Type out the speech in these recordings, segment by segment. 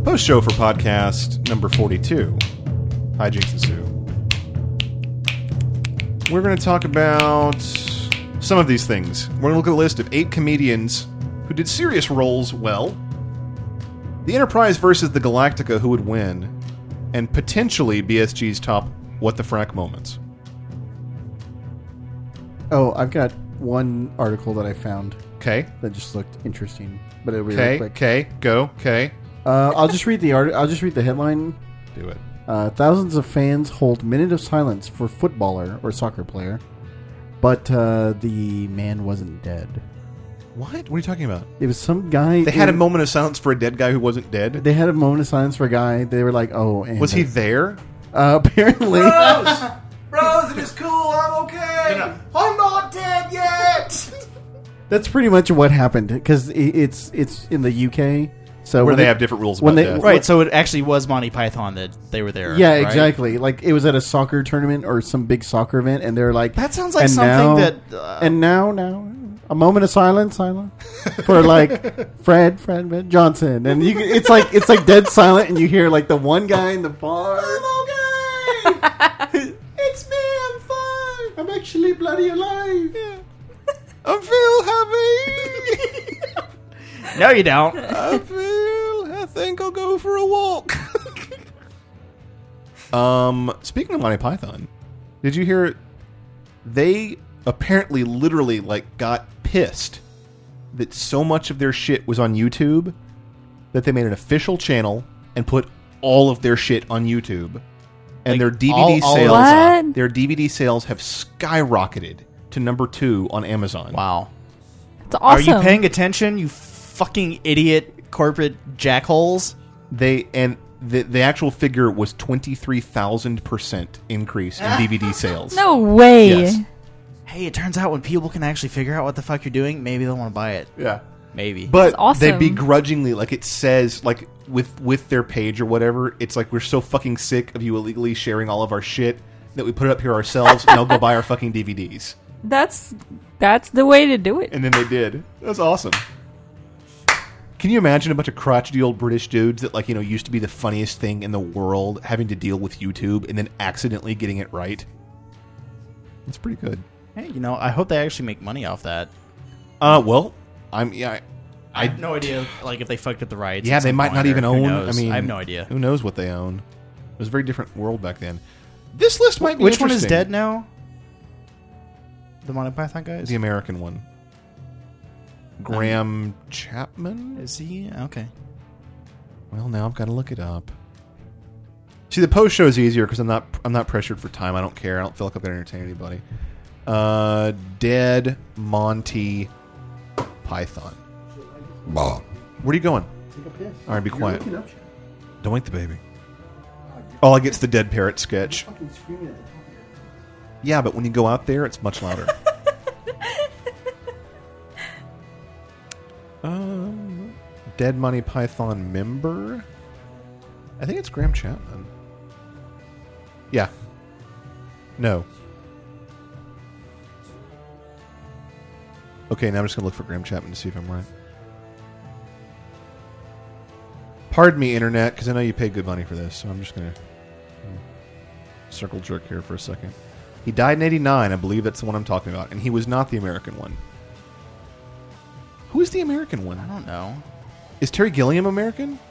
Post show for podcast number 42. Hijinks ensue. We're going to talk about some of these things. We're going to look at a list of 8 comedians who did serious roles well. The Enterprise versus the Galactica, who would win, and potentially BSG's top What the Frack moments. Oh, I've got one article that I found Okay. that just looked interesting, but it'll be Okay. real quick. Okay. Go. Okay. I'll just read the I'll just read the headline. Do it. Thousands of fans hold minute of silence for footballer or soccer player, but the man wasn't dead. What? What are you talking about? It was some guy. They had a moment of silence for a dead guy who wasn't dead? They had a moment of silence for a guy. They were like, "Oh, and Was he there? apparently." Bros, it is cool. I'm okay. I'm not dead yet. That's pretty much what happened because it's in the UK, so Where when they have different rules when about they- death. Right, so it actually was Monty Python that they were there. Yeah, right? exactly. Like it was at a soccer tournament or some big soccer event, and they're like, That sounds like and something now- that. and now, a moment of silence for like Fred Johnson, and it's like dead silent, and you hear like the one guy in the bar. I'm okay. It's me. I'm fine. I'm actually bloody alive. I feel happy. No, you don't. I think I'll go for a walk. Speaking of Monty Python, did you hear they apparently literally like got pissed that so much of their shit was on YouTube that they made an official channel and put all of their shit on YouTube. And Like, their DVD all sales What? their DVD sales have skyrocketed to number 2 on Amazon. Wow. It's awesome. Are you paying attention, you fucking idiot corporate jackholes? The actual figure was 23,000% increase in DVD sales. No way. Yes. Hey, it turns out when people can actually figure out what the fuck you're doing, maybe they'll want to buy it. Yeah. Maybe. But awesome. they begrudgingly, like it says, like with their page or whatever, it's like we're so fucking sick of you illegally sharing all of our shit that we put it up here ourselves and they'll go buy our fucking DVDs. That's the way to do it. And then they did. That was awesome. Can you imagine a bunch of crotchety old British dudes that, like, you know, used to be the funniest thing in the world having to deal with YouTube and then accidentally getting it right? That's pretty good. Hey, you know, I hope they actually make money off that. Well, I have no idea, like, if they fucked up the rights. Yeah, at they some might point, not or even who own. knows? I mean, I have no idea. Who knows what they own? It was a very different world back then. This list might be Which one is interesting. dead now? The Monty Python guys? The American one. Graham Chapman? Is he? Okay. Well, now I've got to look it up. See, the post show is easier because I'm not pressured for time. I don't care. I don't feel like I've got to entertain anybody. Dead Monty Python. Where are you going? All right, be quiet. Don't wake the baby. All I get's the dead parrot sketch. Yeah, but when you go out there, it's much louder. Dead Monty Python member? I think it's Graham Chapman. Yeah. No. Okay, now I'm just going to look for Graham Chapman to see if I'm right. Pardon me, Internet, because I know you pay good money for this, so I'm just going to circle jerk here for a second. He died in 89, I believe that's the one I'm talking about, and he was not the American one. Who is the American one? I don't know. Is Terry Gilliam American?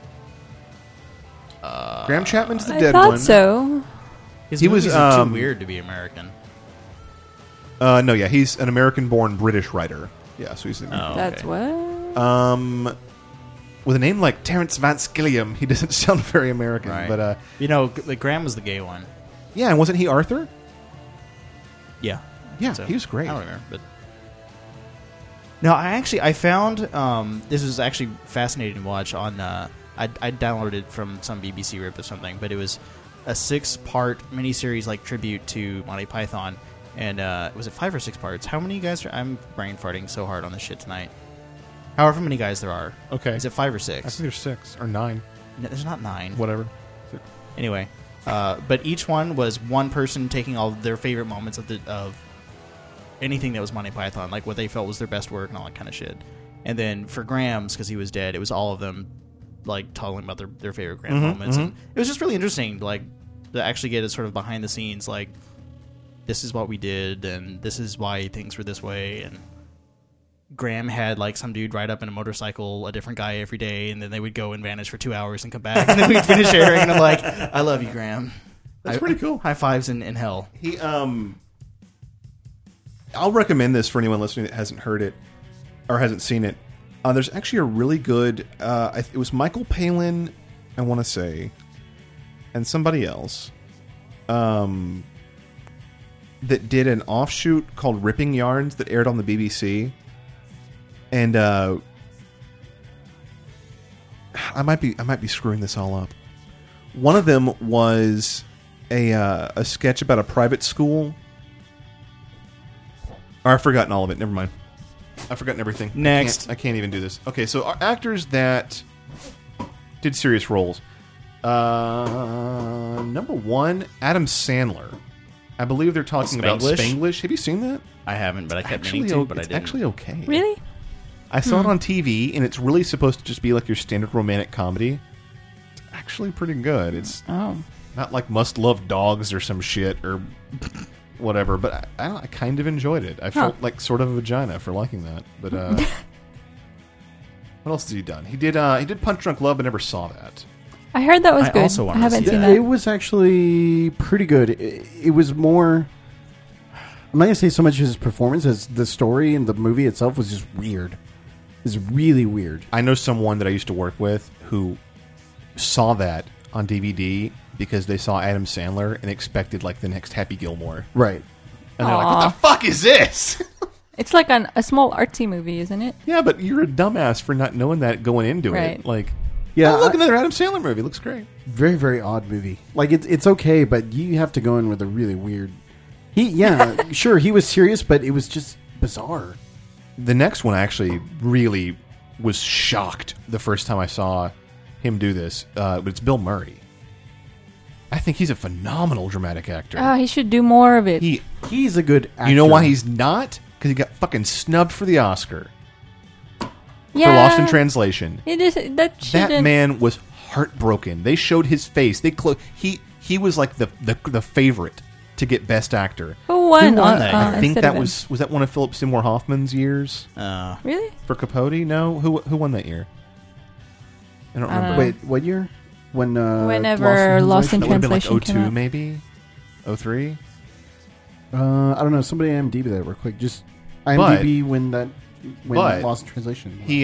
Graham Chapman's the I dead thought one. so. His He was, movies are too weird to be American. No, yeah, he's an American-born British writer. Yeah, so he's Oh, That's okay. what. with a name like Terrence Vance Gilliam, he doesn't sound very American. Right. But You know, Graham was the gay one. yeah, and wasn't he Arthur? Yeah. Yeah, So, he was great. I don't remember, but no, I found this was actually fascinating to watch on. I downloaded it from some BBC rip or something, but it was a 6-part miniseries like tribute to Monty Python, and was it 5 or 6 parts? How many guys? I'm brain farting so hard on this shit tonight. However many guys there are. Okay. Is it 5 or I 6? think there's 6 or 9. No, there's not 9. Whatever. Anyway, but each one was one person taking all their favorite moments of anything that was Monty Python, like what they felt was their best work and all that kind of shit. And then for Graham's, because he was dead, it was all of them like telling about their favorite Graham moments, and it was just really interesting, like to actually get it sort of behind the scenes, like this is what we did, and this is why things were this way, and Graham had like some dude ride up in a motorcycle, a different guy every day, and then they would go and vanish for 2 hours and come back, and then we'd finish airing, and I'm like, I love you, Graham. That's pretty cool. High fives in hell. He I'll recommend this for anyone listening that hasn't heard it or hasn't seen it. There's actually a really good it was Michael Palin, I want to say, and somebody else that did an offshoot called Ripping Yarns that aired on the BBC. And I might be screwing this all up. One of them was a sketch about a private school. Or I've forgotten all of it. Never mind. I've forgotten everything. Next. I can't even do this. Okay, so our actors that did serious roles. Number one, Adam Sandler. I believe they're talking about Spanglish. Have you seen that? I haven't, but I kept Actually, meaning to, but I it's didn't. actually okay. Really? I saw it on TV, and it's really supposed to just be like your standard romantic comedy. It's actually pretty good. It's not like Must Love Dogs or some shit or whatever, but I kind of enjoyed it. I felt like sort of a vagina for liking that. But what else has he done? He did Punch Drunk Love, but never saw that. I heard that was I good. also wanted I to haven't see seen that. that. It was actually pretty good. It was more. I'm not gonna say so much his performance as the story and the movie itself was just weird. It's really weird. I know someone that I used to work with who saw that on DVD because they saw Adam Sandler and expected like the next Happy Gilmore. Right. And they're like, what the fuck is this? It's like a small artsy movie, isn't it? Yeah, but you're a dumbass for not knowing that going into Right. it. Like, Yeah. oh, look, another Adam Sandler movie. Looks great. Very, very odd movie. Like it's okay, but you have to go in with a really weird. Sure, he was serious, but it was just bizarre. The next one, I actually really was shocked the first time I saw him do this. But it's Bill Murray. I think he's a phenomenal dramatic actor. He should do more of it. He's a good actor. You know why he's not? Because he got fucking snubbed for the Oscar for yeah, Lost in Translation. It is that shouldn't. That man was heartbroken. They showed his face. He was like the favorite to get Best Actor. Who won? Who won that? I think instead that of was that one of Philip Seymour Hoffman's years really. for Capote. No, who won that year? I don't I don't remember. know. Wait, what year? When Whenever Lost in That would have been like Translation came 02 out. maybe, 03. I don't know. Somebody IMDb that real quick. Just IMDb when Lost in Translation. He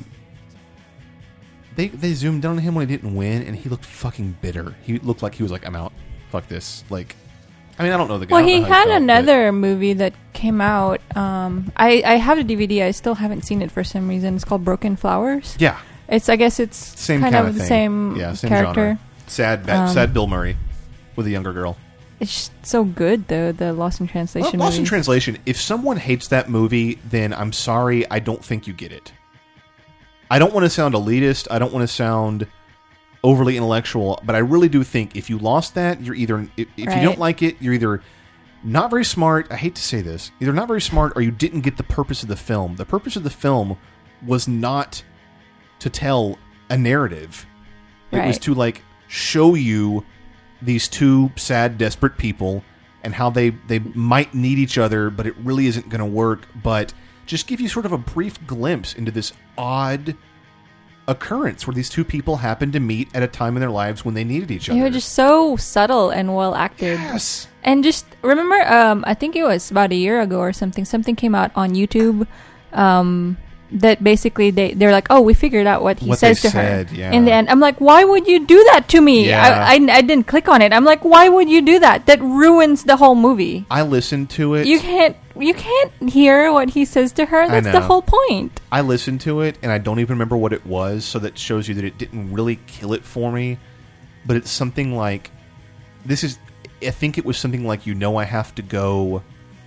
they zoomed in on him when he didn't win, and he looked fucking bitter. He looked like he was like, I'm out. Fuck this. Like, I mean, I don't know the guy. Well, I don't he know how had felt, another movie that came out. I have the DVD. I still haven't seen it for some reason. It's called Broken Flowers. but- Yeah, I guess it's same kind kind of the thing. same Yeah, same character. genre. Sad Bill Murray with a younger girl. It's just so good though. The Lost in Translation. Lost in movies. Translation. If someone hates that movie, then I'm sorry. I don't think you get it. I don't want to sound elitist. I don't want to sound overly intellectual, but I really do think if you lost that, you're either if you Right. don't like it, you're either not very smart. I hate to say this, either not very smart or you didn't get the purpose of the film. The purpose of the film was not to tell a narrative. It was Right. to like show you these two sad, desperate people and how they might need each other, but it really isn't going to work. But just give you sort of a brief glimpse into this odd occurrence where these two people happen to meet at a time in their lives when they needed each other. They were just so subtle and well acted. Yes. And just remember, I think it was about a year ago or something. Something came out on YouTube that basically they're like, "Oh, we figured out what he What says they to said, her." yeah. In the end, I'm like, "Why would you do that to me?" Yeah. I didn't click on it. I'm like, "Why would you do that? That ruins the whole movie." I listened to it. You can't hear what he says to her. That's the know. whole point. I listened to it, and I don't even remember what it was, so that shows you that it didn't really kill it for me. But it's something like, I think it was something like, I have to go,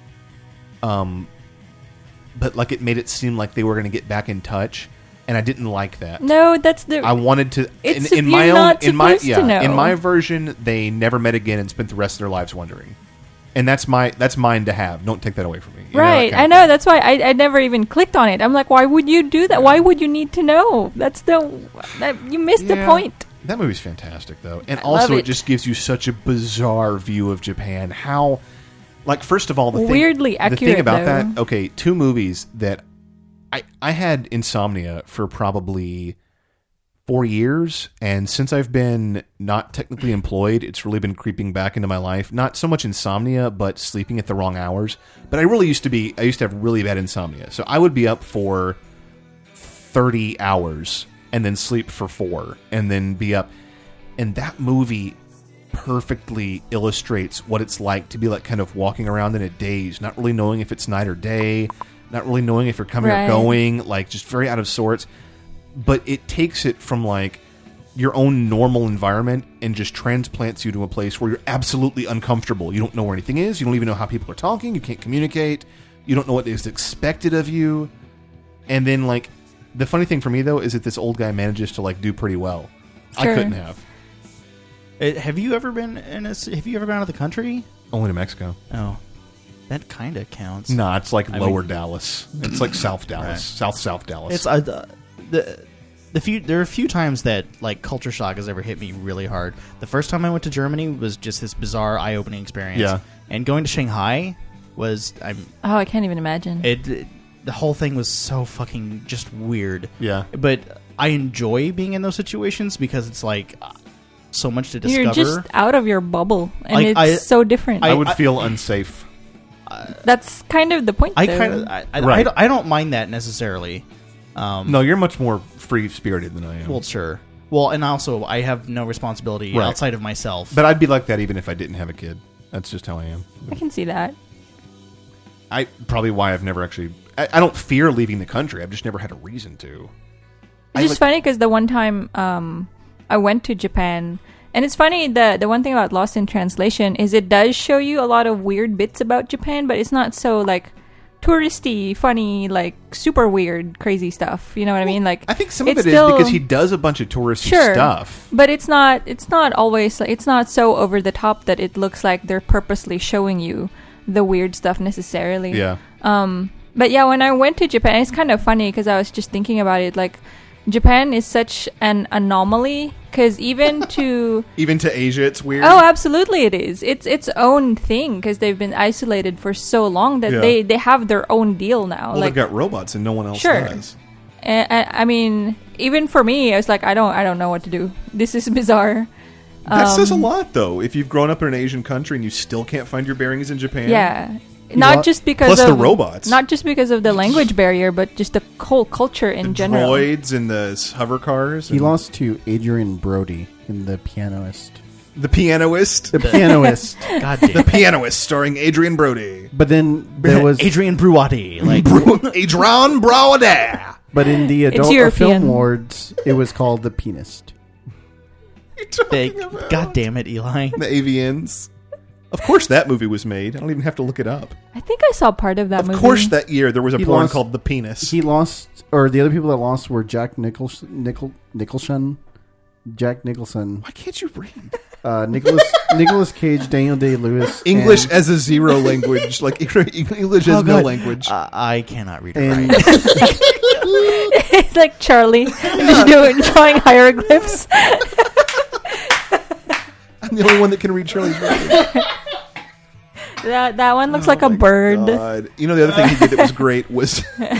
but like it made it seem like they were going to get back in touch, and I didn't like that. No, that's the. I wanted to, It's- in my you're own, not in my, supposed to know. in my version, they never met again and spent the rest of their lives wondering. And that's mine to have. Don't take that away from me. You know, Right. that kind I of know. thing. That's why I never even clicked on it. I'm like, why would you do that? Why would you need to know? You missed the Yeah. point. That movie's fantastic, though. And I also, love it it. just gives you such a bizarre view of Japan. How, like, first of all, Weirdly the accurate, thing about though. that, okay, 2 movies that I had insomnia for probably 4 years, and since I've been not technically employed, it's really been creeping back into my life. Not so much insomnia, but sleeping at the wrong hours. But I used to have really bad insomnia. So I would be up for 30 hours and then sleep for 4 and then be up. And that movie perfectly illustrates what it's like to be like kind of walking around in a daze, not really knowing if it's night or day, not really knowing if you're coming or Right. going, like just very out of sorts. But it takes it from like your own normal environment and just transplants you to a place where you're absolutely uncomfortable. You don't know where anything is. You don't even know how people are talking. You can't communicate. You don't know what is expected of you. And then like the funny thing for me though is that this old guy manages to like do pretty well. Sure. I couldn't have. Have you ever been Have you ever been out of the country? Only to Mexico. Oh, that kind of counts. Nah, it's like I lower mean- Dallas. It's like South Dallas, Right. South Dallas. It's there are a few times that like culture shock has ever hit me really hard. The first time I went to Germany was just this bizarre, eye-opening experience. Yeah. And going to Shanghai was Oh, I can't even imagine. the whole thing was so fucking just weird. yeah. But I enjoy being in those situations because it's like so much to discover. You're just out of your bubble, and Like, it's so different. I would feel unsafe. That's kind of the point. I though. kind of Right. I don't mind that necessarily. No, you're much more free-spirited than I am. Well, sure. Well, and also I have no responsibility Right. outside of myself. But I'd be like that even if I didn't have a kid. That's just how I am. I can see that. I probably why I've never actually. I don't fear leaving the country. I've just never had a reason to. It's just funny because the one time I went to Japan, and it's funny, the one thing about Lost in Translation is it does show you a lot of weird bits about Japan, but it's not so like touristy, funny, like super weird, crazy stuff. You know what I mean? Like I think some of it's it is still- because he does a bunch of touristy Sure. stuff. But it's not always like, it's not so over the top that it looks like they're purposely showing you the weird stuff necessarily. Yeah. But yeah, when I went to Japan, it's kind of funny because I was just thinking about it. Like, Japan is such an anomaly because even to Even to Asia, it's weird. oh, absolutely, it is. It's its own thing because they've been isolated for so long that Yeah. they have their own deal now. Well, like, they've got robots and no one else Sure. does. I mean, even for me, I was like, I don't know what to do. This is bizarre. That says a lot, though. If you've grown up in an Asian country and you still can't find your bearings in Japan. Yeah. Not just because Plus of the robots. not just because of the language barrier, but just the whole culture in The general. droids and the hover cars. He and lost to Adrian Brody in The Pianist. the pianoist. The Pianist. God damn. The pianoist, starring Adrian Brody. But then there was, Adrian Bruati. Like Adrian Brody. but in the It's Adult Film European. Awards, it was called The Pianist. God damn it, Eli. The AVNs. Of course, that movie was made. I don't even have to look it up. I think I saw part of that Of movie. course, that year there was a He porn lost- called The Penis. He lost, or the other people that lost were Jack Nicholson, Jack Nicholson, Why can't you read? Nicholas Cage, Daniel Day-Lewis, English and, as a zero language, like English as Oh, no God. language. I cannot read it and right. It's like Charlie just drawing hieroglyphs. I'm the only one that can read Charlie's writing. That one looks like a bird. God. You know, the other thing he did that was great was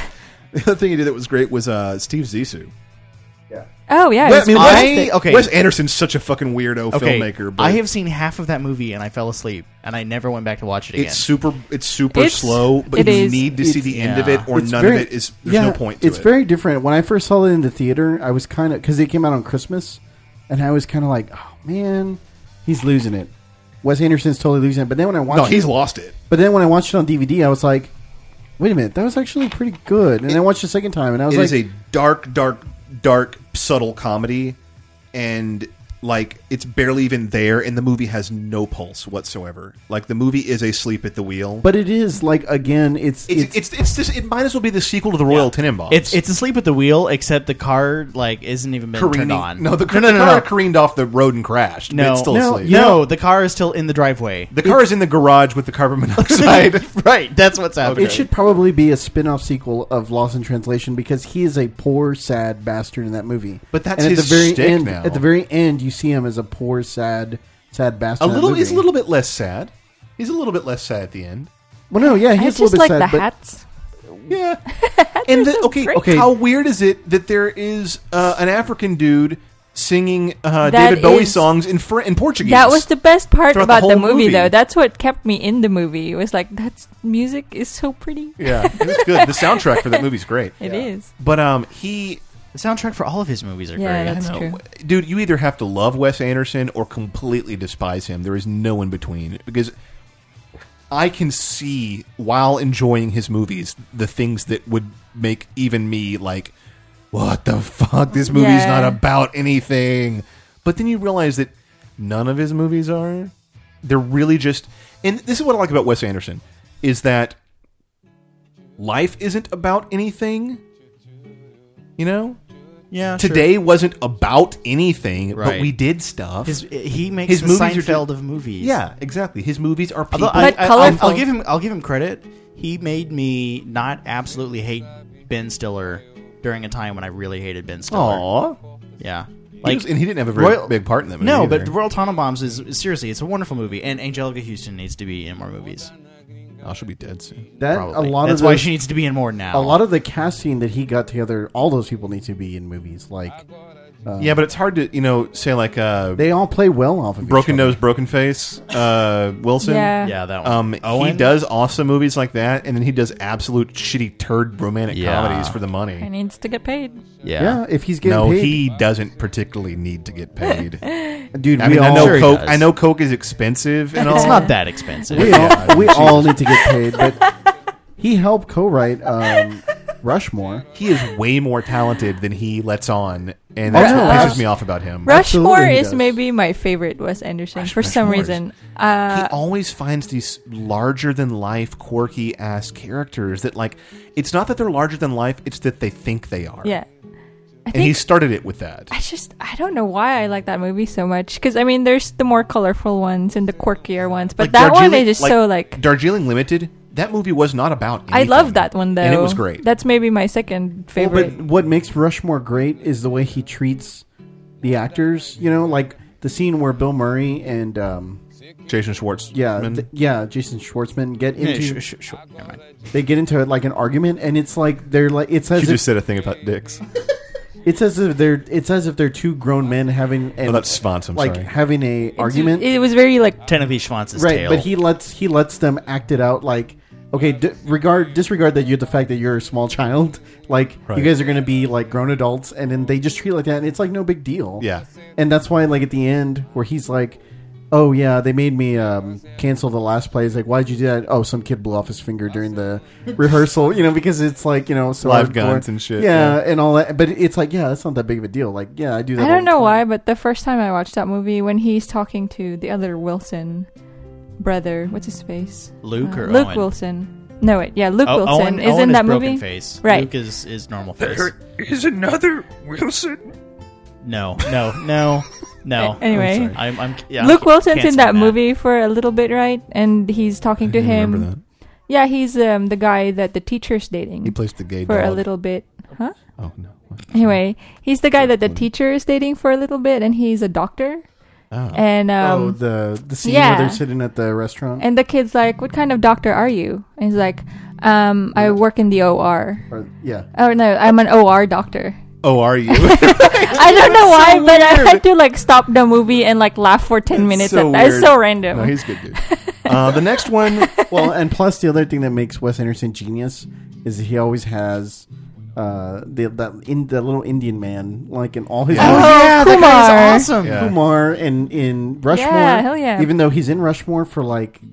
Steve Zissou. Oh yeah, Well, it's I mean, fantastic. okay. Wes Anderson's such a fucking weirdo Okay, filmmaker. But I have seen half of that movie and I fell asleep and I never went back to watch it again. It's super It's- slow, but it you is. need to see the end of yeah. it, or It's none very- of it is. There's no point to it's it. very different. When I first saw it in the theater, I was kind of, because it came out on Christmas, and I was kind of like, oh man, he's losing it. Wes Anderson's totally losing it. But then when I watched No, he's it, lost it. but then when I watched it on DVD, I was like, wait a minute, that was actually pretty good. And I watched it the second time, and I was It like, is a dark, subtle comedy, and like it's barely even there, and the movie has no pulse whatsoever. Like the movie is asleep at the wheel. But it is like, again, it's It might as well be the sequel to the Royal Tenenbaums. It's asleep at the wheel, except the car like isn't even been turned on. No, the car careened off the road and crashed. No, it's still asleep. No, the car is still in the driveway. The car is in the garage with the carbon monoxide. Right, that's what's happening. It should probably be a spin-off sequel of Lost in Translation, because he is a poor, sad bastard in that movie. But that's and his at the very shtick end. now. At the very end, you see him as a poor, sad bastard. He's a little bit less sad. He's a little bit less sad at the end. Well, no, yeah, I he's a just little bit like sad. the but hats. Yeah. And great. okay. How weird is it that there is an African dude singing David Bowie songs in Portuguese? That was the best part throughout about the the whole movie, movie. though. That's what kept me in the movie. It was like, that's music is so pretty. Yeah, it was good. The soundtrack for that movie's great. It is. But The soundtrack for all of his movies are Yeah, great. that's true. dude, you either have to love Wes Anderson or completely despise him. There is no in between, because I can see, while enjoying his movies, the things that would make even me like, what the fuck? This movie's Yeah. not about anything. But then you realize that none of his movies are. They're really just... And this is what I like about Wes Anderson, is that life isn't about anything. You know? Yeah, Today wasn't about anything, but Right. we did stuff. he makes his the movies are Seinfeld just- of movies. Yeah, exactly. His movies are people. Although But colorful. I'll give him credit. He made me not absolutely hate Ben Stiller during a time when I really hated Ben Stiller. Aw. Yeah, And he didn't have a very big part in that movie. No, either. but Royal Tenenbaums is seriously, it's a wonderful movie, and Angelica Houston needs to be in more movies. Oh, she'll be dead soon. That Probably. a lot That's of why those- she needs to be in more now. a lot of the casting that he got together, all those people need to be in movies. Like, Yeah, but it's hard to, say like they all play well off of Broken each other. Nose, Broken Face, Wilson. Yeah. yeah, that one. He Owen? does awesome movies like that, and then he does absolute shitty turd romantic Yeah. comedies for the He money. needs to get paid. Yeah, if he's getting No, paid, he doesn't particularly need to get paid. dude. I we mean, I all, know Sure he Coke. does. I know Coke is expensive and all. It's not that expensive. we all need to get paid, but he helped co-write Rushmore. He is way more talented than he lets on, and that's Oh, what yeah. pisses me off about him. Rushmore Absolutely he is does. maybe my favorite Wes Anderson for some Rushmore is- reason. He always finds these larger than life, quirky ass characters that, like, it's not that they're larger than life; it's that they think they are. Yeah. I and he think started it with that. I don't know why I like that movie so much. Because, I mean, there's the more colorful ones and the quirkier ones. But Like that one Darjeeling- is just so, like... Darjeeling Limited. That movie was not about anything. I love that one, though. and it was great. That's maybe my second favorite. Well, but what makes Rushmore great is the way he treats the actors. You know, like the scene where Bill Murray and Jason Schwartz. Jason Schwartzman get Yeah, into sure. Never mind. they get into like an argument, and it's like they're like it's You as if just said a thing about dicks. it's as if they're two grown men having Oh, that's Svantz. I'm like sorry. having a argument. It was very, like... Timothy Schwantz's Right, tale. but he lets them act it out. Like, okay, disregard that the fact that you're a small child. Like, Right. you guys are gonna be like grown adults, and then they just treat it like that, and it's like no big deal. Yeah. and that's why, like at the end, where he's like, "Oh yeah, they made me cancel the last play." He's like, "Why'd you do that?" "Oh, some kid blew off his finger during the rehearsal." You know, because it's like, you know, so Live hardcore. guns and shit, Yeah, yeah. and all that. But it's like, yeah, that's not that big of a deal. Like, yeah, I do that. I all don't the know time. why, but the first time I watched that movie, when he's talking to the other Wilson brother, what's his face? Luke or Luke Owen? Wilson. No, wait, yeah, Luke Wilson Owen, is Owen in that broken movie. Face. Right. Luke is normal face. is another Wilson. No. Anyway, I'm yeah, Luke I'm Wilson's in canceling that movie for a little bit, right? And he's talking to Remember him. that? Yeah, he's the guy that the teacher's dating He plays the gay for dog. a little bit. Huh? Oh no. Anyway, he's the guy that the teacher is dating for a little bit, and he's a doctor. Oh. And The scene yeah. where they're sitting at the restaurant. and the kid's like, "What kind of doctor are you?" And he's like, "I work in the OR." Or, yeah. Oh no, I'm an OR doctor. Oh, are you? I don't know why, but I had to like stop the movie and like laugh for 10 minutes. so at that. It's weird. so random. No, he's a good dude. The next one. Well, and plus the other thing that makes Wes Anderson genius is that he always has the little Indian man, like in all his Yeah. Oh, yeah, that Kumar. guy is awesome. Yeah. Kumar and in Rushmore. Yeah, hell yeah. Even though he's in Rushmore for like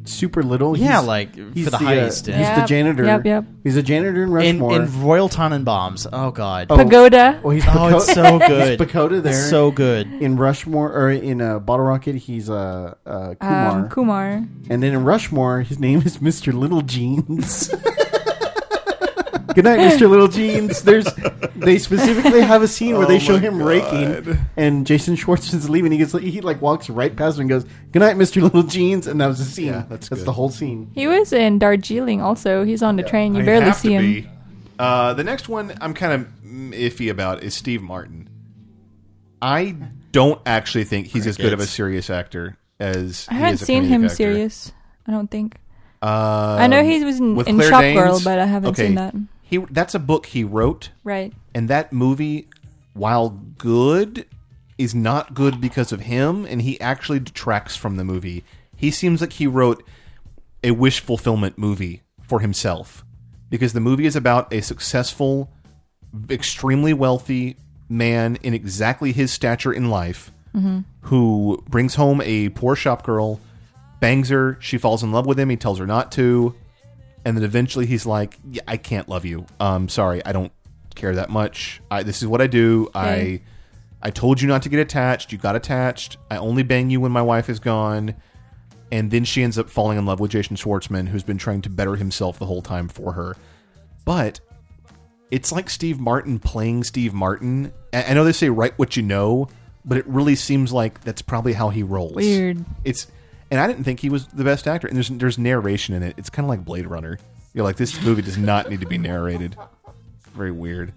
super little. Yeah, He's- like he's for the the, heist. He's and the Yep. janitor. Yep. He's a janitor in Rushmore. in Royal Tenenbaums. Oh God. Oh. Pagoda. Well, he's Oh, it's so good. He's Pagoda there. It's so good. In Rushmore, or in Bottle Rocket, he's Kumar. Kumar. And then in Rushmore, his name is Mr. Little Jeans. Good night, Mr. Little Jeans. They specifically have a scene where they Oh show my him God. raking, and Jason Schwartz is leaving. He walks right past him and goes, "Good night, Mr. Little Jeans," and that was the scene. Yeah, that's good. the whole scene. He was in Darjeeling also. He's on the train. You I barely have see to him. be. The next one I'm kind of iffy about is Steve Martin. I don't actually think he's as good of a serious actor as I he haven't is a seen comedic him actor. serious. I don't think. I know he was in with Shop Claire Girl, Danes? but I haven't Okay. seen that. That's a book he wrote, Right. and that movie, while good, is not good because of him, and he actually detracts from the movie. He seems like he wrote a wish fulfillment movie for himself, because the movie is about a successful, extremely wealthy man in exactly his stature in life who brings home a poor shop girl, bangs her, she falls in love with him, he tells her not to, and then eventually he's like, yeah, I can't love you. Sorry, I don't care that much. This is what I do. Okay. I told you not to get attached. You got attached. I only bang you when my wife is gone. And then she ends up falling in love with Jason Schwartzman, who's been trying to better himself the whole time for her. But it's like Steve Martin playing Steve Martin. I know they say write what you know, but it really seems like that's probably how he rolls. Weird. And I didn't think he was the best actor. And there's narration in it. It's kind of like Blade Runner. You're like, this movie does not need to be narrated. Very weird.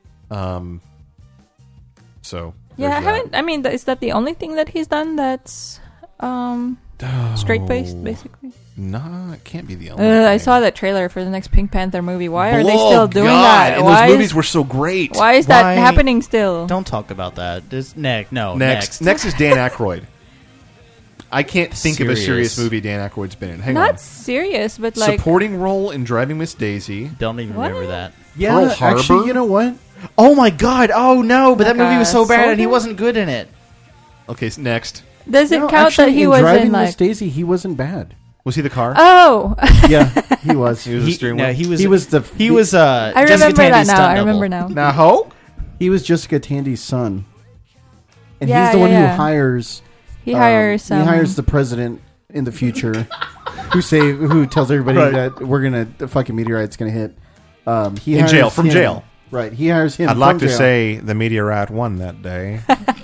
So Yeah, I there's that. haven't. I mean, is that the only thing that he's done that's straight faced, basically? Nah, it can't be the only. I thing. saw that trailer for the next Pink Panther movie. Why are they Oh, still doing God, that? And Why those movies is, were so great. why is Why- that happening still? Don't talk about that. This next. Next is Dan Aykroyd. I can't think of a serious Serious. movie Dan Aykroyd's been in. Hang Not on. serious, but like Supporting role in Driving Miss Daisy. Don't even What? remember that. Yeah, Pearl Harbor? actually, you know what? Oh my God! Oh no! But that movie was so bad, and he Soldier? wasn't good in it. Okay, next. does it No, count actually, that he in was Driving in Miss like? Daisy, he wasn't bad. Was he the car? Oh, Yeah, he was. He was the steering wheel? he was. He was the. He was. I Jessica remember that Tandy's now. stunt I remember double. now. Now, ho? He was Jessica Tandy's son, and Yeah, he's the one yeah. who hires. He hires. He hires the president in the future, who tells everybody Right. that the fucking meteorite's gonna hit. He In hires jail, from him. jail. Right, he hires him. I'd like from to jail. say the meteorite won that day.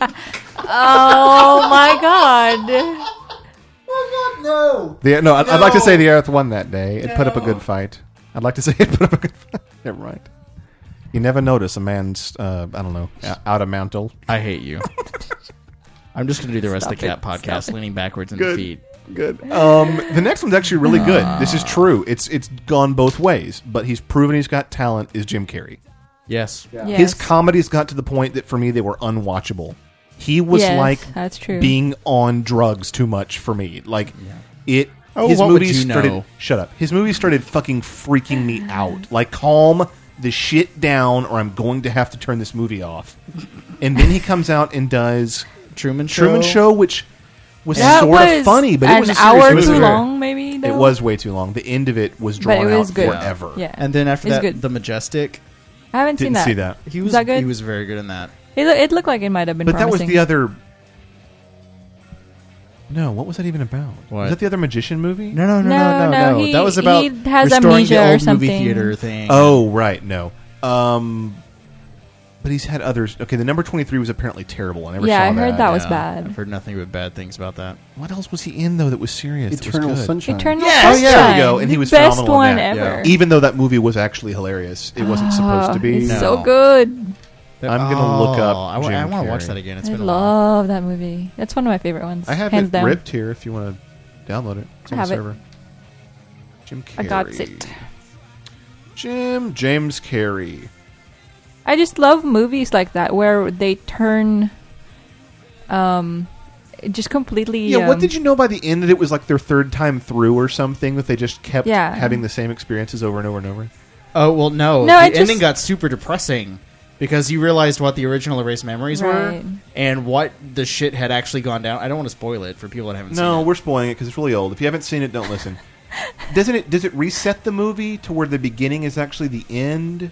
Oh my god! No, I'd like to say the Earth won that day. It put up a good fight. I'd like to say it put up a good fight. Never mind. You never notice a man's, I don't know, out of mantle. I hate you. I'm just gonna do the rest of the Cat podcast, leaning backwards in Good. defeat. Good. The next one's actually really good. This is true. It's gone both ways, but he's proven he's got talent. Is Jim Carrey? Yes. Yes. His comedies got to the point that for me they were unwatchable. He was Yes, like that's true. being on drugs too much for me. Like it. Oh, his what would movies you started. know? Shut up. His movies started fucking freaking me out. Like calm the shit down, or I'm going to have to turn this movie off. And then he comes out and does Truman Show. Truman Show, which was That sort was of funny, but it an was a hour serious too movie. long, maybe. It Though? was way too long. The end of it was But drawn it was out good. forever. Yeah, And then after It's that, good. The Majestic. I haven't Didn't seen see that. that. He was that good? He was very good in that. It looked like it might have been. But that was promising. the other. No, what was that even about? What? Was that the other magician movie? No. No, he- that was about he has restoring amnesia the or old movie something. theater thing. Oh, right. No. But he's had others. Okay, the number 23 was apparently terrible. I never Yeah, saw I heard that. that was Yeah, bad. I've heard nothing but bad things about that. What else was he in though that was serious? that was Eternal good? Sunshine. Eternal Yes! Sunshine. Oh, yeah. There you go. And he The was best phenomenal in one that. ever. Even though that movie was actually hilarious, it wasn't supposed to be. It's No. so good. I'm gonna look up I Jim want to watch Carrey. that again. It's I been a while. love that movie. That's one of my favorite ones. I have hands it down. ripped here if you want to download it. It's on I have the it. server. Jim Carrey. I got it. James Carrey. I just love movies like that where they turn, just completely. Yeah, what did you know by the end that it was like their third time through or something, that they just kept Yeah. having the same experiences over and over and over? Oh well, no. No, the it just- ending got super depressing. because you realized what the original Erased Memories were Right. and what the shit had actually gone down. I don't want to spoil it for people that haven't seen No, it. we're spoiling it because it's really old. If you haven't seen it, don't listen. Does it reset the movie to where the beginning is actually the end?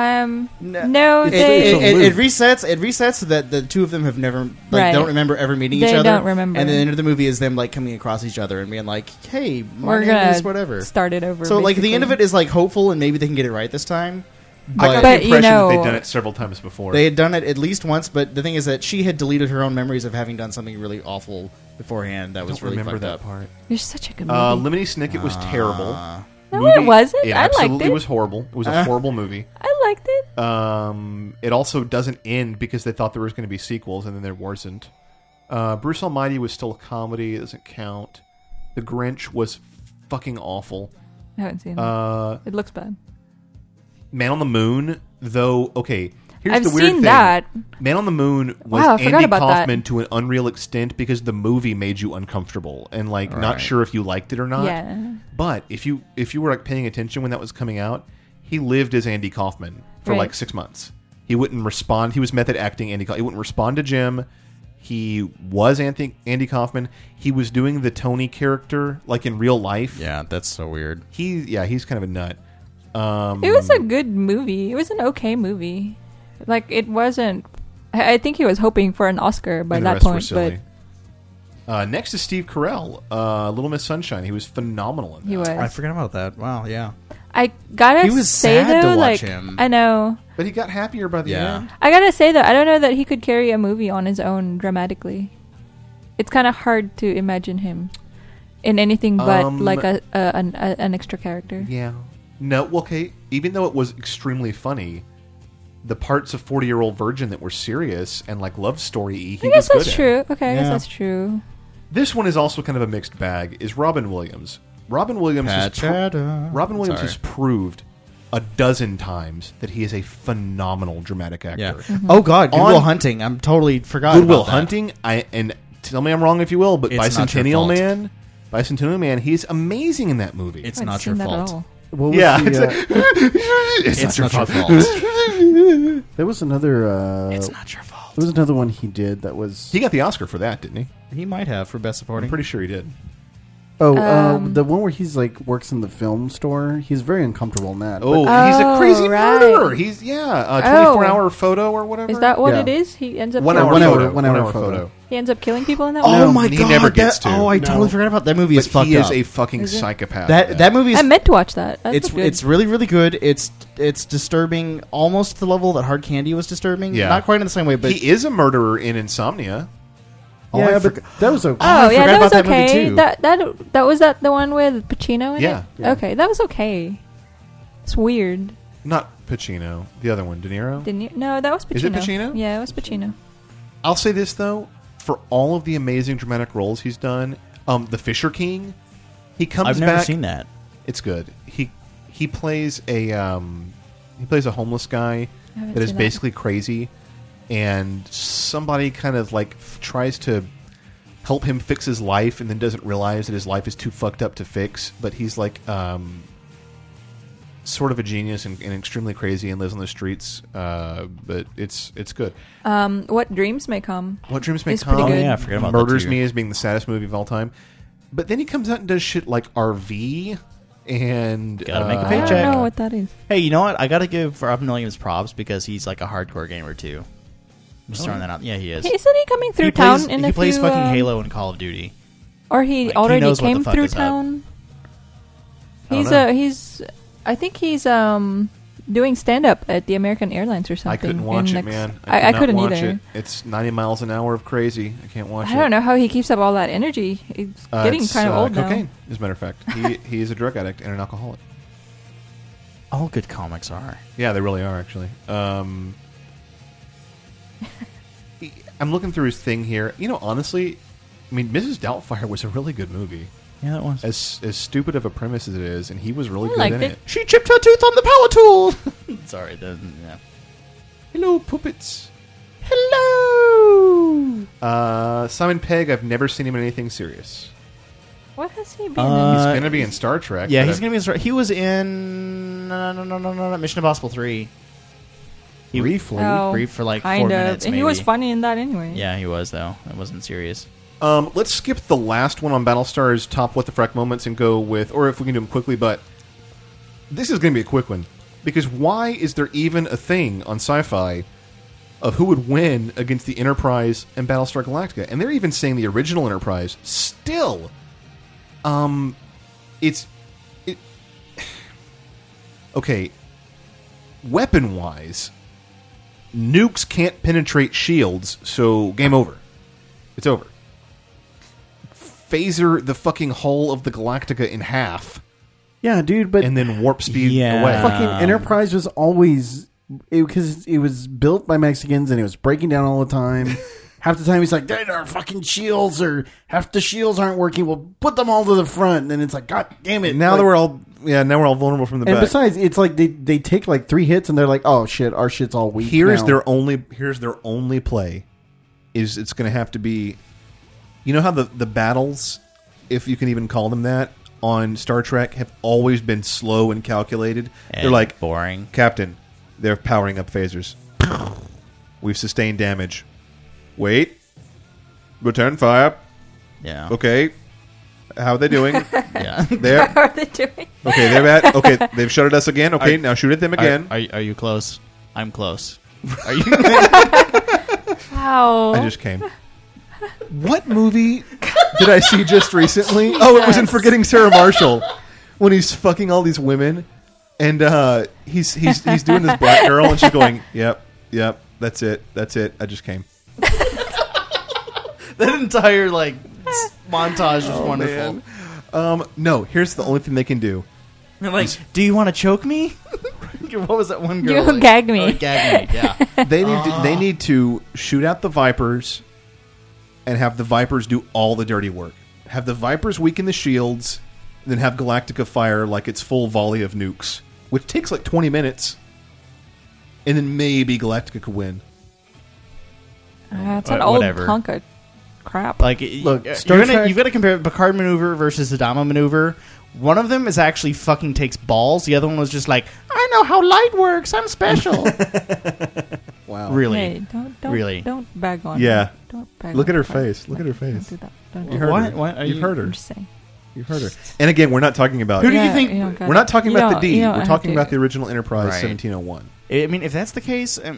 No, It, they it resets so that the two of them have never Right. don't remember ever meeting each They other. don't remember. And the end of the movie is them like coming across each other and being like, "Hey, my we're name gonna is whatever." start it over. So like the end of basically. it is like hopeful and maybe they can get it right this time. I got But the But, you impression that know- they'd done it several times before. they had done it at least once. But the thing is that she had deleted her own memories of having done something really awful beforehand. That I was don't really remember fucked that up. part. You're such a good movie. Lemony Snicket was terrible. No, it wasn't. It I liked absolutely it. was horrible. It was a horrible movie. I liked it. It also doesn't end because they thought there was going to be sequels, and then there wasn't. Bruce Almighty was still a comedy. It doesn't count. The Grinch was fucking awful. I haven't seen it. It looks bad. Man on the Moon, though, okay. Here's I've the weird seen thing. that. Man on the Moon was Wow, I forgot Andy about that. Kaufman to an unreal extent because the movie made you uncomfortable and like not Right. sure if you liked it or not. Yeah. But if you were like paying attention when that was coming out, he lived as Andy Kaufman for Right. like 6 months. He wouldn't respond. He was method acting Andy. He wouldn't respond to Jim. He was Andy Kaufman. He was doing the Tony character like in real life. Yeah, that's so weird. He's kind of a nut. It was a good movie. It was an okay movie. Like it wasn't. I think he was hoping for an Oscar by and the that rest were point, silly. Next is Steve Carell, Little Miss Sunshine. He was phenomenal in that. he was. I forgot about that. Wow, yeah. I gotta He was say sad to though, watch like him. I know. But he got happier by the Yeah. end. I gotta say though, I don't know that he could carry a movie on his own dramatically. It's kind of hard to imagine him in anything but like an extra character. Yeah. No, well, okay. Even though it was extremely funny, the parts of 40-Year-Old Virgin that were serious and like love story, he I guess was that's good at. true. Okay, I guess Yeah. that's true. This one is also kind of a mixed bag. Is Robin Williams? Robin Williams has proved a dozen times that he is a phenomenal dramatic actor. Yeah. Mm-hmm. Oh God, Goodwill On- Hunting. I'm totally forgot. Goodwill about that. Hunting. And tell me I'm wrong if you will, but It's not your fault. Bicentennial Man, he's amazing in that movie. It's I haven't not your seen that at fault. all. What was yeah, the, it's It's not your fault. there was another. It's not your fault. There was another one he did that was. He got the Oscar for that, didn't he? He might have for best I'm supporting. pretty sure he did. The one where he's like works in the film store. He's very uncomfortable in that. Oh, but he's a crazy right. murderer. He's 24-hour photo or whatever. Is that what Yeah. it is? He ends up one killing hour One hour- photo? one hour photo. He ends up killing people in that. Oh one? my He God, never gets to. Oh, I No. totally forgot about that movie. Is But fucked he is up. a fucking Is it? psychopath. that movie is. I meant to watch that. That it's was good. it's really really good. It's disturbing almost to the level that Hard Candy was disturbing. Yeah. Not quite in the same way, but he is a murderer in Insomnia. yeah, I but that was okay. Oh I yeah, forgot that about was that movie, okay. too. That was the one with Pacino in Yeah. it. Okay, that was okay. It's weird. Not Pacino. The other one, De Niro. Didn't you? No, that was Pacino. Is it Pacino? Yeah, it was Pacino. I'll say this though, for all of the amazing dramatic roles he's done, The Fisher King, he comes I've never back. seen that. It's good. He plays a homeless guy I haven't that is seen basically crazy, and somebody kind of like tries to help him fix his life, and then doesn't realize that his life is too fucked up to fix. But he's like sort of a genius and extremely crazy, and lives on the streets. But it's good. What Dreams May Come. What Dreams May It's Come. pretty good. Oh, yeah, I forgot about that, Murders too. Me as being the saddest movie of all time. But then he comes out and does shit like RV and Gotta make a I paycheck. don't know what that is. Hey, you know what? I gotta give Robin Williams props because he's like a hardcore gamer too. I'm just throwing that out. Yeah, he is. Hey, isn't he coming through He town plays, in he a plays few? fucking Halo and Call of Duty. Or he Like, he already knows what the came fuck through is up. town. I don't He's know. I think he's doing stand up at the American Airlines or something. I couldn't watch in it, next- man. I could couldn't not watch either. it. It's 90 miles an hour of crazy. I can't watch it. I don't know how he keeps up all that energy. He's getting It's, kind of old cocaine, now. as a matter of fact. He is a drug addict and an alcoholic. All good comics are. Yeah, they really are, actually. I'm looking through his thing here. You know, honestly, I mean, Mrs. Doubtfire was a really good movie. Yeah, that was. As stupid of a premise as it is, and he was really I good liked in it. it. She chipped her tooth on the power tool. Sorry, yeah. Hello, puppets. Hello. Simon Pegg, I've never seen him in anything serious. What has he been He's Uh, going to be in Star Trek. Yeah, but he's gonna be. He was in no, Mission Impossible 3. Briefly. Brief for like 4 kind minutes. of. And he maybe. was funny in that anyway. Yeah, he was though. It wasn't serious. Let's skip the last one on Battlestar's top what the frack moments and go with, or if we can do them quickly, but this is going to be a quick one. Because why is there even a thing on Sci-Fi of who would win against the Enterprise and Battlestar Galactica? And they're even saying the original Enterprise still, okay, weapon-wise, nukes can't penetrate shields, so game over. It's over. Phaser the fucking hull of the Galactica in half, Yeah, dude, but and then warp speed Yeah. away. fucking Enterprise was always... Because it was built by Mexicans and it was breaking down all the time. Half the time he's like, our fucking shields, or half the shields aren't working. We'll put them all to the front. And then it's like, God damn it. Now like, that we're all vulnerable from the and back. besides, it's like they take like 3 hits and they're like, oh shit, our shit's all weak. Here's now. their only play. Is it's going to have to be, you know how the battles, if you can even call them that, on Star Trek have always been slow and calculated. And they're like, boring. Captain, they're powering up phasers. We've sustained damage. Wait. Return fire. Yeah. Okay. How are they doing? Yeah. They're How are they doing? okay. They're at okay. They've shot at us again. Okay, now shoot at them again. Are you close? I'm close. Are you? Wow. I just came. What movie did I see just recently? Oh, it was in Forgetting Sarah Marshall when he's fucking all these women, and he's doing this black girl, and she's going, "Yep, that's it. I just came." That entire like montage is wonderful. Man. No, here's the only thing they can do. They're like, do you want to choke me? What was that one girl? You like, gag me. Oh, gag me. Yeah. They need to shoot out the Vipers and have the Vipers do all the dirty work. Have the Vipers weaken the shields, then have Galactica fire like its full volley of nukes, which takes like 20 minutes. And then maybe Galactica could win. That's an old whatever. hunk of crap. Like, Look, Star Trek- you've got to compare Picard maneuver versus the Dama maneuver. One of them is actually fucking takes balls. The other one was just like, I know how light works. I'm special. Wow. Really? Hey, don't bag on. Yeah. her. Don't bag Look on at her Picard. face. Look at her face. Don't do that. Don't You do heard that. What? her. What? Are You've you- heard her. I'm just saying. You've heard her. And again, we're not talking about... Who do you Yeah, think- don't gotta- We're not talking you about the don't- D. you don't We're have talking to. about the original Enterprise Right. 1701. I mean, if that's the case, I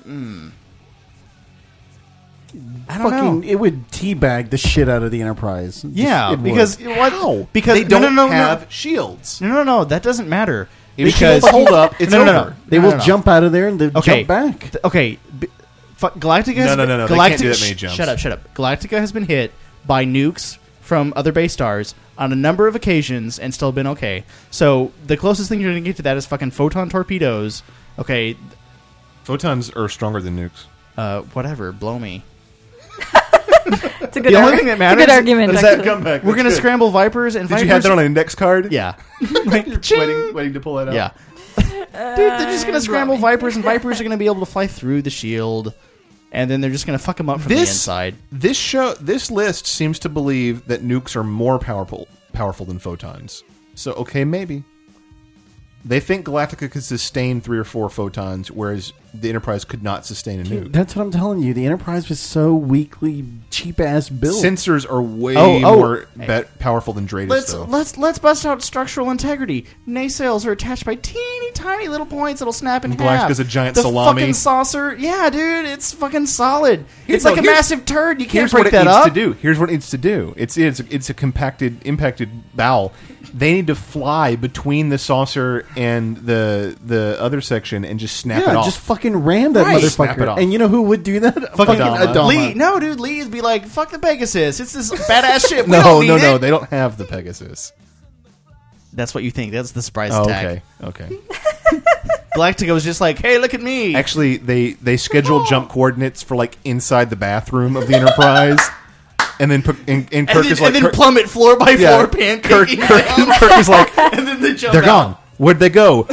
don't fucking, know. it would teabag the shit out of the Enterprise. Just- Yeah, it would. because How? Because they don't no, have shields. No, that doesn't matter. If Because shields hold up, it's over. They will jump out of there and they'll Okay. jump back. Okay, Galactica. Has No, been, they Galactica, can't do that many jumps. Shut up. Galactica has been hit by nukes from other base stars on a number of occasions and still been okay. So the closest thing you're going to get to that is fucking photon torpedoes. Okay, Photons are stronger than nukes. whatever. Blow me. It's a good The only thing that matters It's a good argument. is that actually. comeback. We're going to scramble Vipers and Did Vipers. you have that on an index card? Yeah. Like, ching. waiting to pull that out. Yeah. Dude, they're just going to scramble Vipers, and Vipers are going to be able to fly through the shield, and then they're just going to fuck them up from the inside. This list seems to believe that nukes are more powerful than photons. So okay, maybe they think Galactica could sustain 3 or 4 photons, whereas the Enterprise could not sustain a nuke. That's what I'm telling you. The Enterprise was so weakly, cheap ass built. Sensors are way Oh. more powerful than Dratus, though. Let's bust out structural integrity. Nacelles are attached by teeny tiny little points that'll snap in half. Galactica's a giant the salami. fucking saucer, yeah, dude, it's fucking solid. Here's- It's like a here's- massive turd. You can't Here's break what it that needs up. to do. Here's what it needs to do. It's a impacted bowel. They need to fly between the saucer and the other section and just snap it yeah, off. just fucking ram that Right. Snap it motherfucker. off. And you know who would do that? Fucking Adama. Adama. Lee, no, dude, Lee'd be like, "Fuck the Pegasus. It's this badass ship. We don't need no. it." They don't have the Pegasus. That's what you think. That's the surprise Oh, attack. okay. Galactica was just like, "Hey, look at me." Actually, they scheduled jump coordinates for like inside the bathroom of the Enterprise, and then Kirk is like, and then Kirk- plummet floor by yeah, floor, pancaking down. Kirk is like, and then they jump they're out. gone. Where'd they go?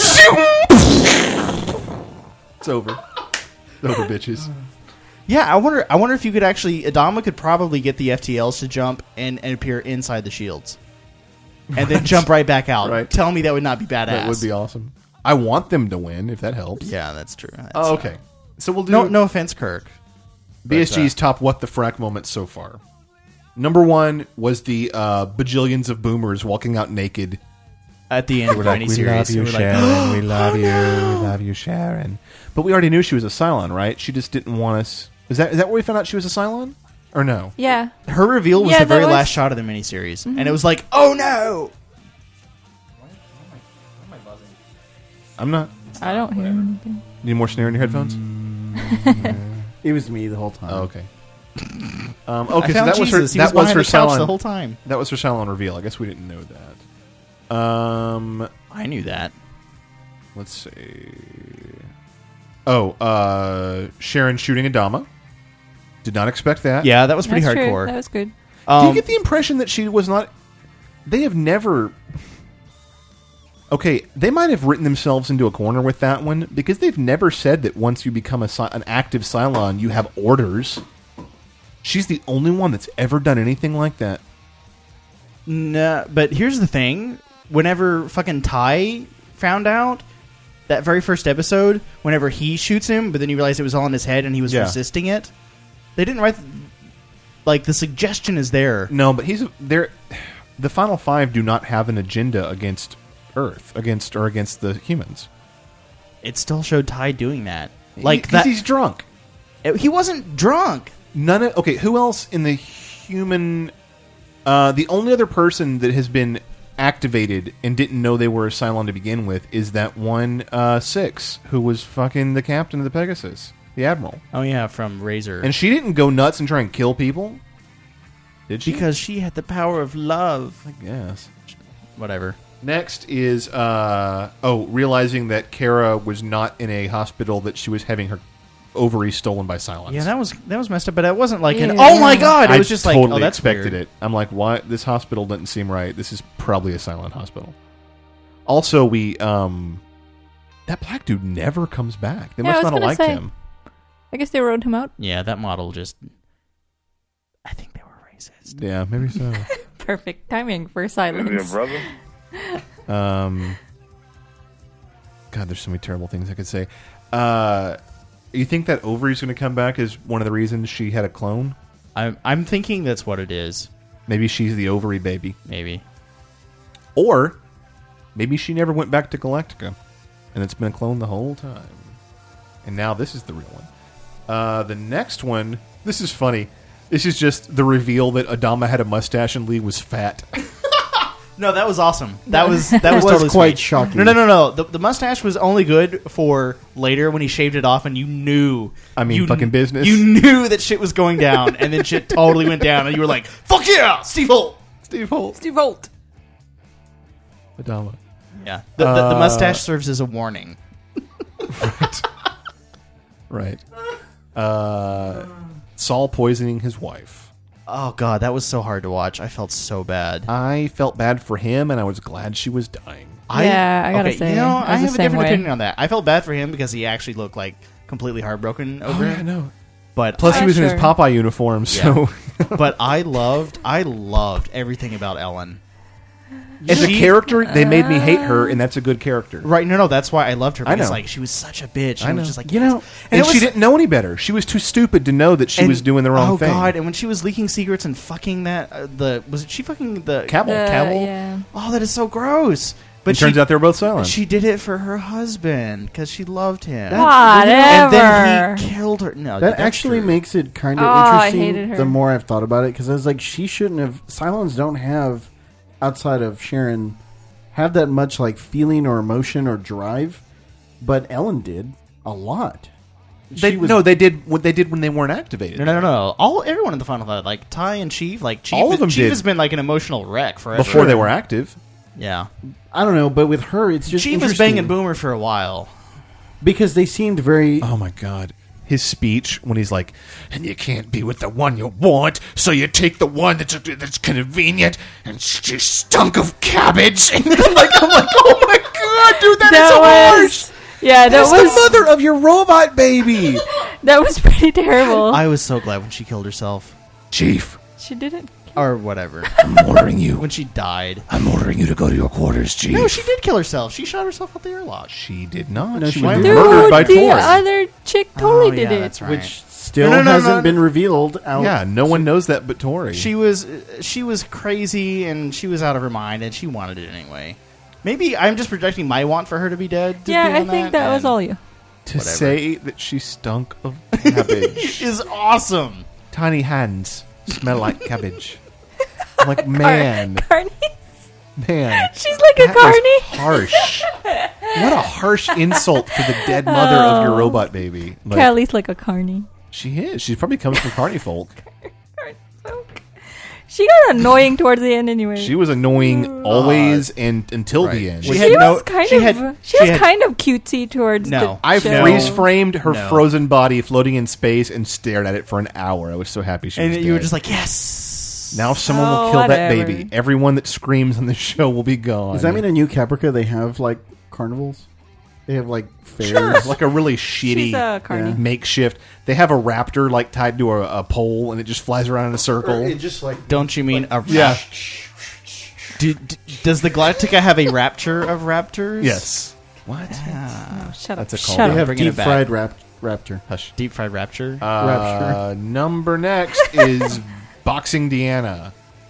It's over. It's over, bitches. Yeah, I wonder if you could actually Adama could probably get the FTLs to jump and appear inside the shields, and then jump right back out. Right. Tell me that would not be badass. That would be awesome. I want them to win if that helps. Yeah, that's true. That's, Oh, okay. So we'll do No offense, Kirk. BSG's top what the frack moments so far. Number 1 was the bajillions of boomers walking out naked. At the end of any series. We love you, Sharon. We love you. We love you, Sharon. But we already knew she was a Cylon, right? She just didn't want us... Is that where we found out she was a Cylon? Or no? Yeah. Her reveal was Yeah, the very that was- last shot of the miniseries. And it was like, oh no! I'm not... I don't hear anything. Need more snare in your headphones? It was me the whole time. Oh, okay. Okay, I so found that was her. Jesus. He That was behind her the couch the Cylon. whole time. That was her Cylon reveal. I guess we didn't know that. I knew that. Let's see. Oh, Sharon shooting Adama. Did not expect that. Yeah, that was pretty That's hardcore. True. That was good. Do you get the impression that she was not? They have never. Okay, they might have written themselves into a corner with that one because they've never said that once you become an active Cylon, you have orders. She's the only one that's ever done anything like that. No, but here's the thing. Whenever fucking Ty found out, that very first episode, whenever he shoots him, but then you realize it was all in his head and he was resisting it, they didn't write... Like, the suggestion is there. No, but the Final Five do not have an agenda against Earth, against the humans. It still showed Ty doing that. Like Because that, he's drunk. he wasn't drunk. Okay, who else in the human... the only other person that has been activated and didn't know they were a Cylon to begin with is that one 6 who was fucking the captain of the Pegasus, the Admiral. Oh yeah, from Razor. And she didn't go nuts and try and kill people? Did she? Because she had the power of love. I guess. Whatever. Next is, realizing that Kara was not in a hospital, that she was having her ovaries stolen by Cylons. Yeah, that was messed up, but it wasn't like an, Yeah. oh my god! It was I just totally like, oh, that's expected weird. it. I'm like, why? This hospital doesn't seem right. This is probably a Cylon hospital. Also, that black dude never comes back. They Yeah, must I was not have gonna liked say. him. I guess they wrote him out. Yeah, that model just... I think they were racist. Yeah, maybe so. Perfect timing for silence. brother? God, there's so many terrible things I could say. You think that ovary's going to come back as one of the reasons she had a clone? I'm thinking that's what it is. Maybe she's the ovary baby. Maybe. Or maybe she never went back to Galactica, and it's been a clone the whole time. And now this is the real one. The next one, this is funny. This is just the reveal that Adama had a mustache and Lee was fat. No, that was awesome. That was was totally quite sweet. shocking. No. The mustache was only good for later when he shaved it off, and you knew. I mean, you fucking business. You knew that shit was going down, and then shit totally went down, and you were like, "Fuck yeah, Steve Holt." Steve Holt. Steve Holt. Adama. Yeah, the mustache serves as a warning. Right. Saul poisoning his wife. Oh god, that was so hard to watch. I felt so bad. I felt bad for him, and I was glad she was dying. Yeah, I gotta okay, say, you know, I was I the have a same different way. opinion on that. I felt bad for him because he actually looked like completely heartbroken over it. no. But Plus, he Yeah, was in his sure. Popeye uniform, so... but I loved everything about Ellen. As a She- character, they made me hate her, and that's a good character. Right? No, that's why I loved her. I Because know. like she was such a bitch. I I know. was just like, You yes. know, And it she was- didn't know any better. She was too stupid to know that she and- was doing the wrong thing. Oh god! And when she was leaking secrets and fucking that, was it she fucking the Cabal. Yeah. Oh, that is so gross. But It turns out they were both silent. she did it for her husband because she loved him. Whatever. And then he killed her. No, that that's actually true. makes it kind of Oh, I interesting. hated her. The more I've thought about it, because I was like, she shouldn't have. Cylons don't have, outside of Sharon, have that much like feeling or emotion or drive, but Ellen did a lot. They did what they did when they weren't activated. No. Everyone in the Final Fight, like Ty and Chief, All of them Chief did. has been like an emotional wreck forever. Before they were active. Yeah. I don't know, but with her, it's just Chief was interesting banging Boomer for a while. because they seemed very. Oh my god. His speech when he's like, and you can't be with the one you want, so you take the one that's convenient, and she stunk of cabbage. And I'm like, oh my god, dude, that is harsh. Yeah, that That's was the mother of your robot baby. that was pretty terrible. I was so glad when she killed herself. Chief. She didn't or whatever. I'm ordering you. When she died. I'm ordering you to go to your quarters, Chief. No, she did kill herself. She shot herself out the airlock. She did not. No, she she was didn't. murdered by Dude, the Tori. other chick totally Oh, did yeah, it. that's right. Which still No. hasn't been revealed. Out. Yeah, no one knows that but Tori. She was crazy and she was out of her mind and she wanted it anyway. Maybe I'm just projecting my want for her to be dead. Yeah, I think that was all you. to whatever. say that she stunk of cabbage. Is awesome. Tiny hands smell like cabbage. I'm like, man, Carney? man. She's like a That carney. was harsh. What a harsh insult for the dead mother of your robot baby. Like, Kelly's like a carney. she is. She probably comes from Carney folk. She got annoying towards the end anyway. She was annoying always and until Right. the end. She She had was no- kind she of had- she she was had- kind of cutesy towards No. the I show. freeze framed her No. frozen body floating in space and stared at it for an hour. I was so happy she And was you were dead. just like, yes. Now someone will Oh, kill that whatever. baby. Everyone that screams on the show will be gone. Does that mean in New Caprica they have like carnivals? They have like fairs. Sure, like a really She's shitty a carney. Yeah. makeshift. They have a raptor like tied to a pole, and it just flies around in a circle. It just like Don't you mean a Yeah. Does the Galactica have a rapture of raptors? Yes. What? Oh, shut up. That's a call. Shut they up. have bringing it deep back. fried raptor. Hush. Deep fried rapture. Rapture. Number next is Boxing Deanna.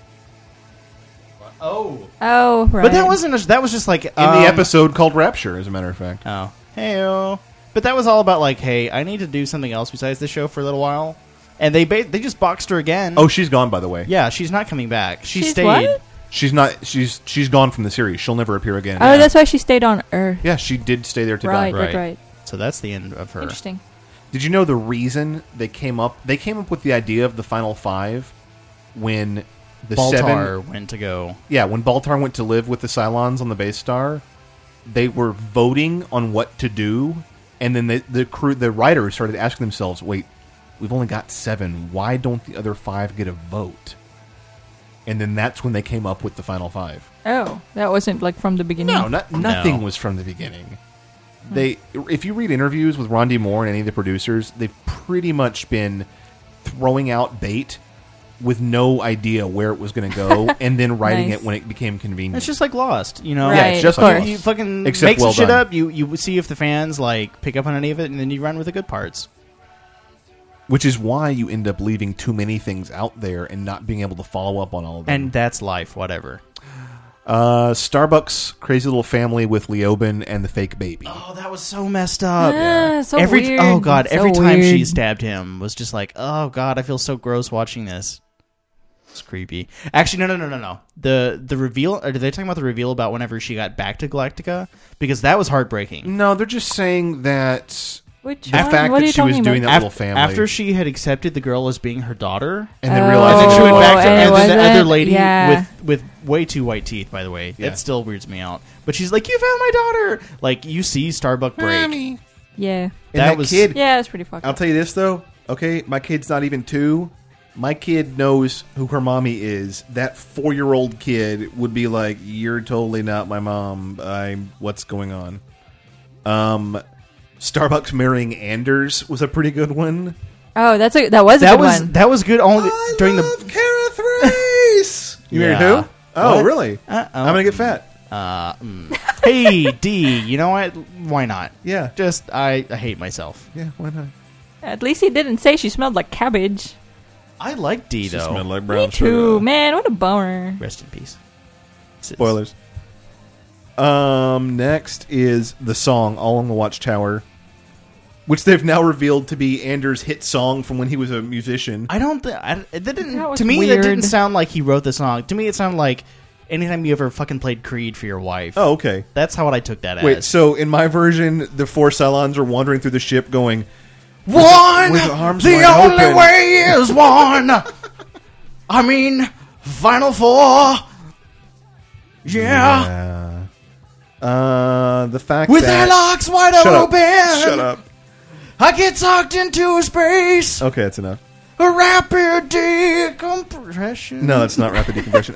oh. Oh, right. But that wasn't. That was just like In the episode called Rapture, as a matter of fact. Oh, hey, but that was all about like, hey, I need to do something else besides the show for a little while, and they just boxed her again. Oh, she's gone, by the way. yeah, she's not coming back. She She's stayed. what? She's not. She's gone from the series. She'll never appear again. Oh, that's why she stayed on Earth. Yeah, she did stay there to Right, die. Right. right. So that's the end of her. Interesting. Did you know the reason they came up? They came up with the idea of the final five when the Baltar seven. went to go. Yeah, when Baltar went to live with the Cylons on the base star, they were voting on what to do, and then the writers started asking themselves, "Wait, we've only got 7. Why don't the other 5 get a vote?" And then that's when they came up with the final 5. Oh, that wasn't like from the beginning. No, nothing No. was from the beginning. If you read interviews with Ron D. Moore and any of the producers, they've pretty much been throwing out bait with no idea where it was going to go, and then writing Nice. it when it became convenient. It's just like Lost, you know. Right, Yeah, it's just of like course. You fucking Except make some well shit done. up. You see if the fans like pick up on any of it, and then you run with the good parts. Which is why you end up leaving too many things out there and not being able to follow up on all of them. And that's life. Whatever. Starbucks, Crazy Little Family with Leoben and the fake baby. Oh, that was so messed up. So every weird. oh god, So every time she weird. stabbed him was just like, oh god, I feel so gross watching this. It's creepy. Actually, no. The reveal. Are they talking about the reveal about whenever she got back to Galactica? Because that was heartbreaking. No, they're just saying that Which the one? fact What are that you she was talking doing about? that little family After she had accepted the girl as being her daughter, and then Oh, realized and then she went back to and it and then the other wasn't- lady yeah. with way too white teeth. By the way, Yeah. that still weirds me out. But she's like, "You found my daughter!" Like you see Starbuck break. Mommy. Yeah. That was- kid. Yeah, it's pretty fucked I'll up. tell you this though. Okay, my kid's not even 2. My kid knows who her mommy is. That 4-year-old kid would be like, "You're totally not my mom. What's going on?" Starbucks marrying Anders was a pretty good one. Oh, that was a good one. That was good only during the. Kara Thrace. You married Yeah. who? Oh, What? really? Uh-oh. I'm gonna get fat. Hey D, you know what? Why not? Yeah, Just I hate myself. yeah. Why not? At least he didn't say she smelled like cabbage. I like D though. like Me too, man. What a bummer. Rest in peace. Spoilers. Next is the song "All on the Watchtower," which they've now revealed to be Anders' hit song from when he was a musician. I don't think that didn't. That was To me, that weird. didn't sound like he wrote the song. To me, it sounded like anytime you ever fucking played Creed for your wife. Oh, okay. That's how I took that Wait, as. so in my version, the 4 Cylons are wandering through the ship going, One, with the arms the wide only open. way is one. I mean, Final Four. Yeah. The fact With that... airlocks wide Shut up. open. Shut up. I get sucked into a space. Okay, that's enough. A rapid decompression. No, that's not rapid decompression.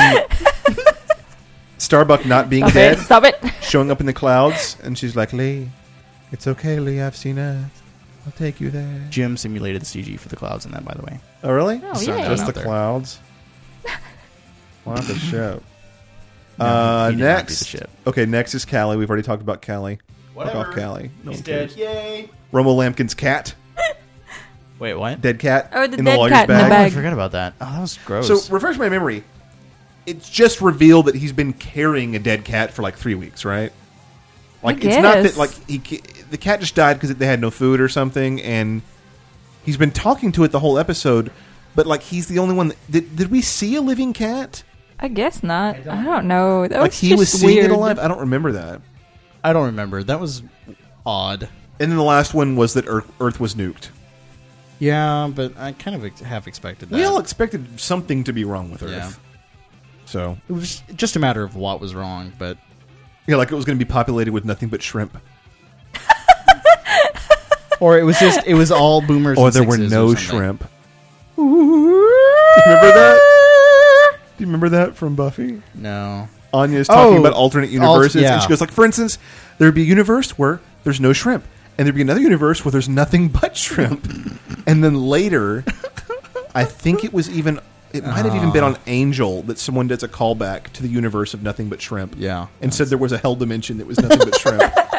Starbuck not being Stop dead, it. Stop it. showing up in the clouds, and she's like, "Lee, it's okay, Lee. I've seen Earth. I'll take you there." Jim simulated the CG for the clouds in that, by the way. Oh, really? Oh, Sorry, yay. Just out the there. clouds. Off the ship. No, he did not do Next. the ship. Okay, next is Callie. We've already talked about Callie. Fuck Whatever. off, Callie. No He's one cares. dead. Yay. Romo Lampkin's cat. Wait, what? Dead cat. Oh, the in dead lawyer's cat in the Oh, I bag. forgot about that. Oh, that was gross. So, refresh my memory. It's just revealed that he's been carrying a dead cat for like 3 weeks, right? Like, it's not that guess. like the cat just died because they had no food or something, and he's been talking to it the whole episode. But like, he's the only one. Did we see a living cat? I guess not. I don't know. That Like was he just was seeing weird. it alive. I don't remember that. I don't remember. That was odd. And then the last one was that Earth was nuked. Yeah, but I kind of have expected that. We all expected something to be wrong with Earth. Yeah. So It was just a matter of what was wrong, but yeah, like it was going to be populated with nothing but shrimp, or it was all boomers. or and there were sixes no or something. shrimp. Do you remember that? Do you remember that from Buffy? No. Anya's talking Oh, about alternate universes, yeah. and she goes like, for instance, there'd be a universe where there's no shrimp, and there'd be another universe where there's nothing but shrimp, and then later, I think it was even. It might have even been on Angel that someone does a callback to the universe of nothing but shrimp. Yeah. And said there was a hell dimension that was nothing but shrimp.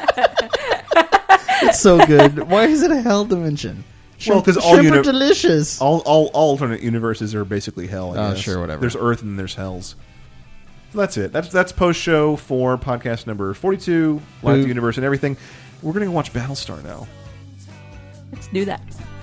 It's so good. Why is it a hell dimension? Well, 'cause all shrimp are uni- delicious. all alternate universes are basically hell, I Oh, guess. sure, whatever. There's Earth and there's hells. So that's it. That's post-show for podcast number 42, Live the Boo. Universe and everything. We're going to watch Battlestar now. Let's do that.